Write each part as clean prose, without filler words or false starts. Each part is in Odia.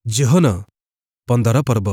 ଜୋହନ 15 ପର୍ବ।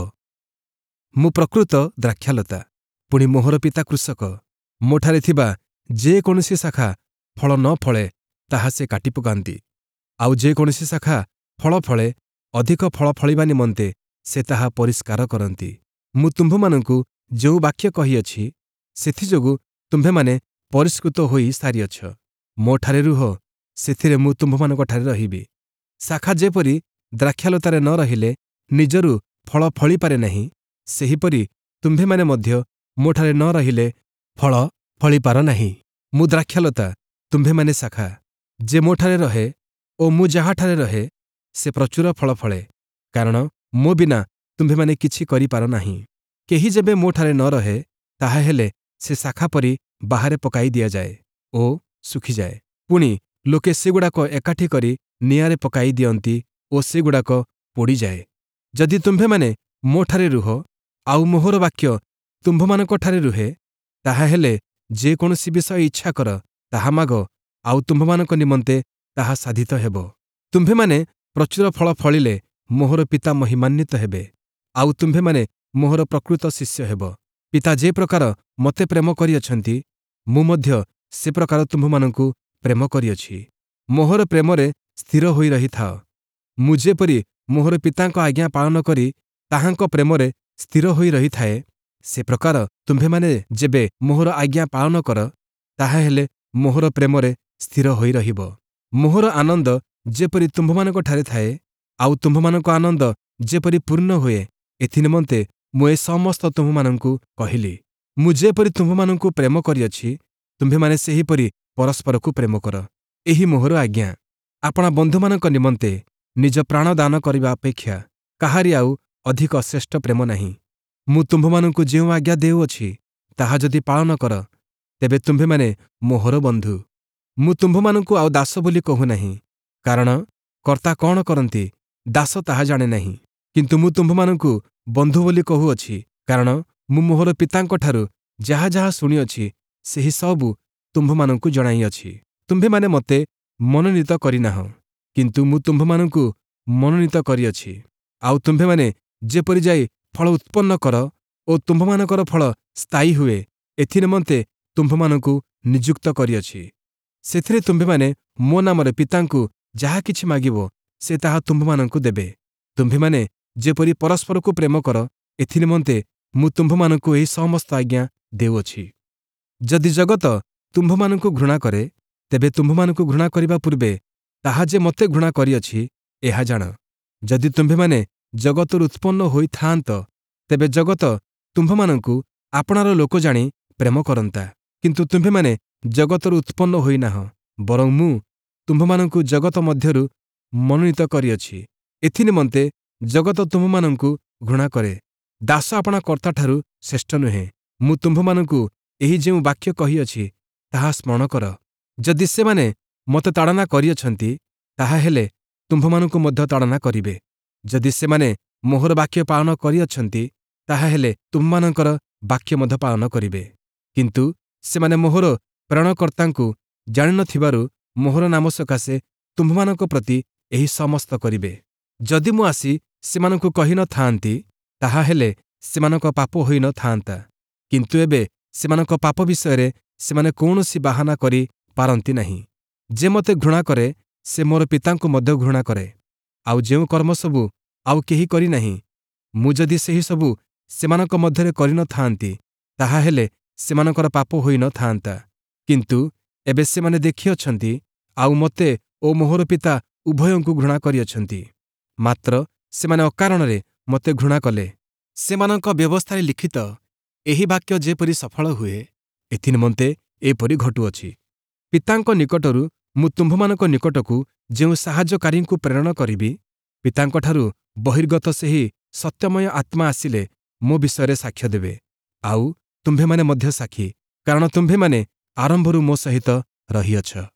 ମୁଁ ପ୍ରକୃତ ଦ୍ରାକ୍ଷାଲତା, ପୁଣି ମୋହର ପିତା କୃଷକ। ମୋଠାରେ ଥିବା ଯେକୌଣସି ଶାଖା ଫଳ ନ ଫଳେ ତାହା ସେ କାଟି ପକାନ୍ତି, ଆଉ ଯେକୌଣସି ଶାଖା ଫଳ ଫଳେ ଅଧିକ ଫଳ ଫଳିବା ନିମନ୍ତେ ସେ ତାହା ପରିଷ୍କାର କରନ୍ତି। ମୁଁ ତୁମ୍ଭମାନଙ୍କୁ ଯେଉଁ ବାକ୍ୟ କହିଅଛି, ସେଥିଯୋଗୁଁ ତୁମ୍ଭେମାନେ ପରିଷ୍କୃତ ହୋଇ ସାରିଅଛ। ମୋଠାରେ ରୁହ, ସେଥିରେ ମୁଁ ତୁମ୍ଭମାନଙ୍କଠାରେ ରହିବି। ଶାଖା ଯେପରି ଦ୍ରାକ୍ଷାଲତାରେ ନ ରହିଲେ ନିଜରୁ ଫଳ ଫଳିପାରେ ନାହିଁ, ସେହିପରି ତୁମ୍ଭେମାନେ ମଧ୍ୟ ମୋଠାରେ ନ ରହିଲେ ଫଳ ଫଳିପାର ନାହିଁ। ମୁଁ ଦ୍ରାକ୍ଷାଲତା, ତୁମ୍ଭେମାନେ ଶାଖା। ଯେ ମୋଠାରେ ରହେ ଓ ମୁଁ ଯାହାଠାରେ ରହେ, ସେ ପ୍ରଚୁର ଫଳ ଫଳେ, କାରଣ ମୋ ବିନା ତୁମ୍ଭେମାନେ କିଛି କରିପାର ନାହିଁ। କେହି ଯେବେ ମୋଠାରେ ନ ରହେ, ତାହାହେଲେ ସେ ଶାଖା ପରି ବାହାରେ ପକାଇ ଦିଆଯାଏ ଓ ଶୁଖିଯାଏ। ପୁଣି ଲୋକେ ସେଗୁଡ଼ାକ ଏକାଠି କରି ନିଆଁରେ ପକାଇ ଦିଅନ୍ତି ଓ ସେଗୁଡ଼ାକ ପୋଡ଼ିଯାଏ। ଯଦି ତୁମ୍ଭେମାନେ ମୋଠାରେ ରୁହ, ଆଉ ମୋହର ବାକ୍ୟ ତୁମ୍ଭମାନଙ୍କଠାରେ ରୁହେ, ତାହାହେଲେ ଯେକୌଣସି ବିଷୟ ଇଚ୍ଛା କର, ତାହା ମାଗ, ଆଉ ତୁମ୍ଭମାନଙ୍କ ନିମନ୍ତେ ତାହା ସାଧିତ ହେବ। ତୁମ୍ଭେମାନେ ପ୍ରଚୁର ଫଳ ଫଳିଲେ ମୋହର ପିତା ମହିମାନ୍ୱିତ ହେବେ, ଆଉ ତୁମ୍ଭେମାନେ ମୋହର ପ୍ରକୃତ ଶିଷ୍ୟ ହେବ। ପିତା ଯେ ପ୍ରକାର ମୋତେ ପ୍ରେମ କରିଅଛନ୍ତି, ମୁଁ ମଧ୍ୟ ସେ ପ୍ରକାର ତୁମ୍ଭମାନଙ୍କୁ ପ୍ରେମ କରିଅଛି। ମୋହର ପ୍ରେମରେ ସ୍ଥିର ହୋଇ ରହିଥାଅ। ମୁଁ ଯେପରି ମୋହର ପିତାଙ୍କ ଆଜ୍ଞା ପାଳନ କରି ତାହାଙ୍କ ପ୍ରେମରେ ସ୍ଥିର ହୋଇ ରହିଥାଏ, ସେ ପ୍ରକାର ତୁମ୍ଭେମାନେ ଯେବେ ମୋହର ଆଜ୍ଞା ପାଳନ କର, ତାହାହେଲେ ମୋହର ପ୍ରେମରେ ସ୍ଥିର ହୋଇ ରହିବ। ମୋହର ଆନନ୍ଦ ଯେପରି ତୁମ୍ଭମାନଙ୍କଠାରେ ଥାଏ, ଆଉ ତୁମ୍ଭମାନଙ୍କ ଆନନ୍ଦ ଯେପରି ପୂର୍ଣ୍ଣ ହୁଏ, ଏଥିନିମନ୍ତେ ମୁଁ ଏ ସମସ୍ତ ତୁମ୍ଭମାନଙ୍କୁ କହିଲି। ମୁଁ ଯେପରି ତୁମ୍ଭମାନଙ୍କୁ ପ୍ରେମ କରିଅଛି, ତୁମ୍ଭେମାନେ ସେହିପରି ପରସ୍ପରକୁ ପ୍ରେମ କର। ଏହି ମୋହର ଆଜ୍ଞା। ଆପଣା ବନ୍ଧୁମାନଙ୍କ ନିମନ୍ତେ ନିଜ ପ୍ରାଣ ଦାନ କରିବା ଅପେକ୍ଷା କାହାରି ଆଉ ଅଧିକ ଶ୍ରେଷ୍ଠ ପ୍ରେମ ନାହିଁ। ମୁଁ ତୁମ୍ଭମାନଙ୍କୁ ଯେଉଁ ଆଜ୍ଞା ଦେଉଅଛି, ତାହା ଯଦି ପାଳନ କର, ତେବେ ତୁମ୍ଭେମାନେ ମୋହର ବନ୍ଧୁ। ମୁଁ ତୁମ୍ଭମାନଙ୍କୁ ଆଉ ଦାସ ବୋଲି କହୁନାହିଁ, କାରଣ କର୍ତ୍ତା କ'ଣ କରନ୍ତି ଦାସ ତାହା ଜାଣେ ନାହିଁ। କିନ୍ତୁ ମୁଁ ତୁମ୍ଭମାନଙ୍କୁ ବନ୍ଧୁ ବୋଲି କହୁଅଛି, କାରଣ ମୁଁ ମୋହର ପିତାଙ୍କଠାରୁ ଯାହା ଯାହା ଶୁଣିଅଛି, ସେହି ସବୁ ତୁମ୍ଭମାନଙ୍କୁ ଜଣାଇଅଛି। ତୁମ୍ଭେମାନେ ମୋତେ ମନୋନୀତ କରିନାହଁ, କିନ୍ତୁ ମୁଁ ତୁମ୍ଭମାନଙ୍କୁ ମନୋନୀତ କରିଅଛି। ଆଉ ତୁମ୍ଭେମାନେ ଯେପରି ଯାଇ ଫଳ ଉତ୍ପନ୍ନ କର ଓ ତୁମ୍ଭମାନଙ୍କର ଫଳ ସ୍ଥାୟୀ ହୁଏ, ଏଥିନିମନ୍ତେ ତୁମ୍ଭମାନଙ୍କୁ ନିଯୁକ୍ତ କରିଅଛି। ସେଥିରେ ତୁମ୍ଭେମାନେ ମୋ ନାମରେ ପିତାଙ୍କୁ ଯାହା କିଛି ମାଗିବ, ସେ ତାହା ତୁମ୍ଭମାନଙ୍କୁ ଦେବେ। ତୁମ୍ଭେମାନେ ଯେପରି ପରସ୍ପରକୁ ପ୍ରେମ କର, ଏଥିନିମନ୍ତେ ମୁଁ ତୁମ୍ଭମାନଙ୍କୁ ଏହି ସମସ୍ତ ଆଜ୍ଞା ଦେଉଅଛି। ଯଦି ଜଗତ ତୁମ୍ଭମାନଙ୍କୁ ଘୃଣା କରେ, ତେବେ ତୁମ୍ଭମାନଙ୍କୁ ଘୃଣା କରିବା ପୂର୍ବେ ତାହା ଯେ ମୋତେ ଘୃଣା କରିଅଛି, ଏହା ଜାଣ। ଯଦି ତୁମ୍ଭେମାନେ ଜଗତରୁ ଉତ୍ପନ୍ନ ହୋଇଥାନ୍ତ, ତେବେ ଜଗତ ତୁମ୍ଭମାନଙ୍କୁ ଆପଣାର ଲୋକ ଜାଣି ପ୍ରେମ କରନ୍ତା। କିନ୍ତୁ ତୁମ୍ଭେମାନେ ଜଗତରୁ ଉତ୍ପନ୍ନ ହୋଇନାହଁ, ବରଂ ମୁଁ ତୁମ୍ଭମାନଙ୍କୁ ଜଗତ ମଧ୍ୟରୁ ମନୋନୀତ କରିଅଛି। ଏଥିନିମନ୍ତେ ଜଗତ ତୁମ୍ଭମାନଙ୍କୁ ଘୃଣା କରେ। ଦାସ ଆପଣା କର୍ତ୍ତାଠାରୁ ଶ୍ରେଷ୍ଠ ନୁହେଁ। ମୁଁ ତୁମ୍ଭମାନଙ୍କୁ ଏହି ଯେଉଁ ବାକ୍ୟ କହିଅଛି, ତାହା ସ୍ମରଣ କର। ଯଦି ସେମାନେ ମୋତେ ତାଡ଼ନା କରିଅଛନ୍ତି, ତାହାହେଲେ ତୁମ୍ଭମାନଙ୍କୁ ମଧ୍ୟ ତାଡ଼ନା କରିବେ। ଯଦି ସେମାନେ ମୋହର ବାକ୍ୟ ପାଳନ କରିଅଛନ୍ତି, ତାହାହେଲେ ତୁମ୍ଭମାନଙ୍କର ବାକ୍ୟ ମଧ୍ୟ ପାଳନ କରିବେ। କିନ୍ତୁ ସେମାନେ ମୋହର ପ୍ରେରଣକର୍ତ୍ତାଙ୍କୁ ଜାଣିନଥିବାରୁ ମୋହର ନାମ ସକାଶେ ତୁମ୍ଭମାନଙ୍କ ପ୍ରତି ଏହି ସମସ୍ତ କରିବେ। ଯଦି ମୁଁ ଆସି ସେମାନଙ୍କୁ କହି ନ ଥାଆନ୍ତି, ତାହାହେଲେ ସେମାନଙ୍କ ପାପ ହୋଇ ନ ଥାଆନ୍ତା। କିନ୍ତୁ ଏବେ ସେମାନଙ୍କ ପାପ ବିଷୟରେ ସେମାନେ କୌଣସି ବାହାନା କରି ପାରନ୍ତି ନାହିଁ। ଯେ ମୋତେ ଘୃଣା କରେ, ସେ ମୋର ପିତାଙ୍କୁ ମଧ୍ୟ ଘୃଣା କରେ। ଆଉ ଯେଉଁ କର୍ମ ସବୁ ଆଉ କେହି କରିନାହିଁ, ମୁଁ ଯଦି ସେହି ସବୁ ସେମାନଙ୍କ ମଧ୍ୟରେ କରି ନ ଥାଆନ୍ତି, ତାହାହେଲେ ସେମାନଙ୍କର ପାପ ହୋଇ ନ ଥାଆନ୍ତା। କିନ୍ତୁ ଏବେ ସେମାନେ ଦେଖିଅଛନ୍ତି, ଆଉ ମୋତେ ଓ ମୋହର ପିତା ଉଭୟଙ୍କୁ ଘୃଣା କରିଅଛନ୍ତି। ମାତ୍ର ସେମାନେ ଅକାରଣରେ ମୋତେ ଘୃଣା କଲେ। ସେମାନଙ୍କ ବ୍ୟବସ୍ଥାରେ ଲିଖିତ ଏହି ବାକ୍ୟ ଯେପରି ସଫଳ ହୁଏ, ଏଥିନିମନ୍ତେ ଏପରି ଘଟୁଅଛି। ପିତାଙ୍କ ନିକଟରୁ ମୁଁ ତୁମ୍ଭମାନଙ୍କ ନିକଟକୁ ଯେଉଁ ସାହାଯ୍ୟକାରୀଙ୍କୁ ପ୍ରେରଣ କରିବି, ପିତାଙ୍କଠାରୁ ବହିର୍ଗତ ସେହି ସତ୍ୟମୟ ଆତ୍ମା ଆସିଲେ ମୋ ବିଷୟରେ ସାକ୍ଷ୍ୟ ଦେବେ। ଆଉ ତୁମ୍ଭେମାନେ ମଧ୍ୟ ସାକ୍ଷୀ, କାରଣ ତୁମ୍ଭେମାନେ ଆରମ୍ଭରୁ ମୋ ସହିତ ରହିଅଛ।